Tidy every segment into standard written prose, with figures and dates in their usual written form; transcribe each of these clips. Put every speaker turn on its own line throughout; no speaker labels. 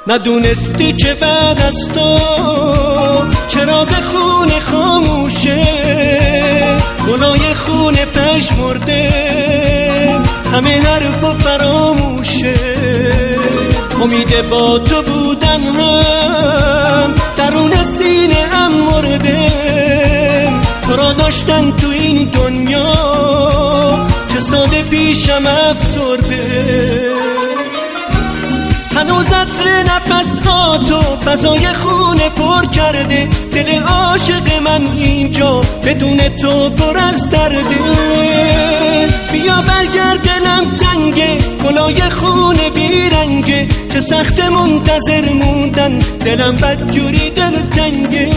ندونستی که بعد از تو چراغ خونه خاموشه، گلای خونه پژمرده، همه حرفا فراموشه. امید با تو بودن هم درون سینه هم مرده، تو را داشتن تو این دنیا چه ساده پیشم افسرده. هنوز عطر نفس ها تو فضای خونه پر کرده، دل عاشق من اینجا بدون تو پر از درده. بیا برگرد دلم تنگه، گلای خونه بیرنگه، چه سخت منتظر موندن، دلم بدجوری دل تنگه.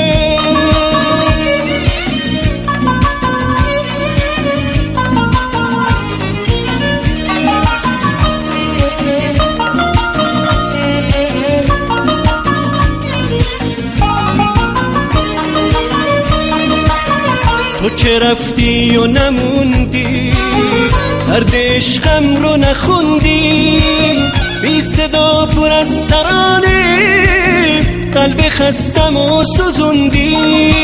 تو که رفتی و نموندی، درد عشقم رو نخوندی، بی صدا پر از ترانه قلب خستم و سوزوندی.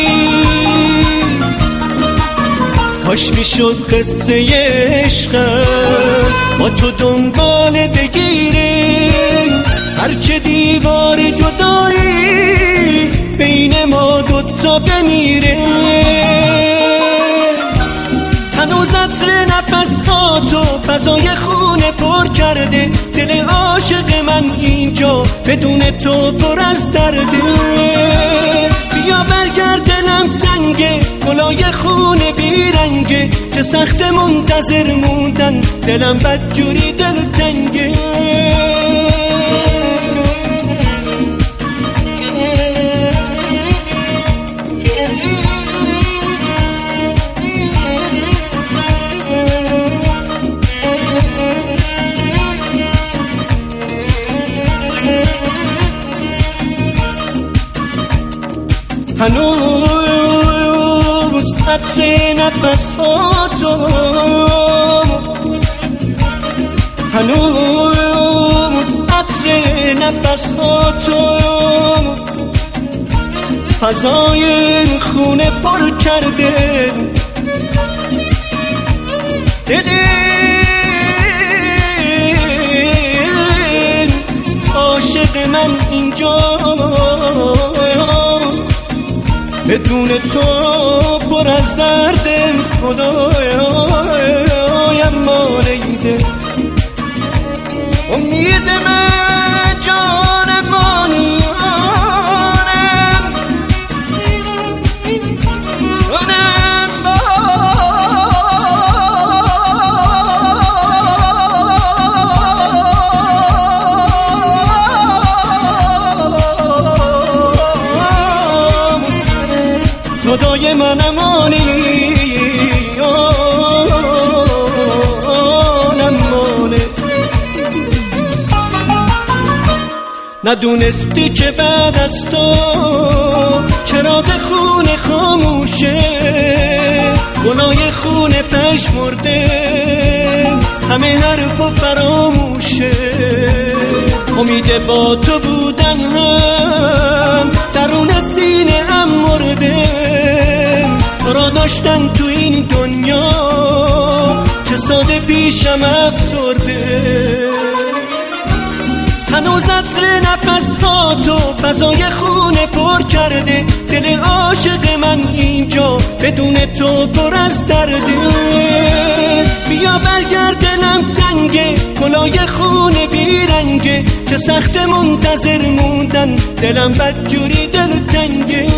کاش میشد قصه عشقم با تو دنبال بگیره، هرچه دیوار جدایی بین ما دوتا بمیره. هنوز عطر نفس ها تو فضای خونه پر کرده، دل عاشق من اینجا بدون تو پر از درده. بیا برگرد دلم تنگه، گلای خونه بیرنگه، چه سخت منتظر موندن، دلم بدجوری دل تنگه. هنوز عطر نفس ها تو، هنوز عطر نفس ها تو فضای خونه پر کرده، دل عاشق من اینجا بدون تو پر از دردم. خدایم مانیده امید من، جانم مانیم، خدای من امانی نمانه. ندونستی که بعد از تو چراغ خونه خاموشه، گلای خونه پژمرده، همه حرفا فراموشه. امید با تو بودن هم درون سینه هم مرده، تو را داشتن تو این دنیا چه ساده پیشم افسرده. هنوز عطر نفس ها تو فضای خونه پر کرده، دل عاشق من اینجا بدون تو پر از درده. بیا برگرد دلم تنگه، گلای خونه بیرنگه، چه سخت منتظر موندن، دلم بدجوری دل تنگه.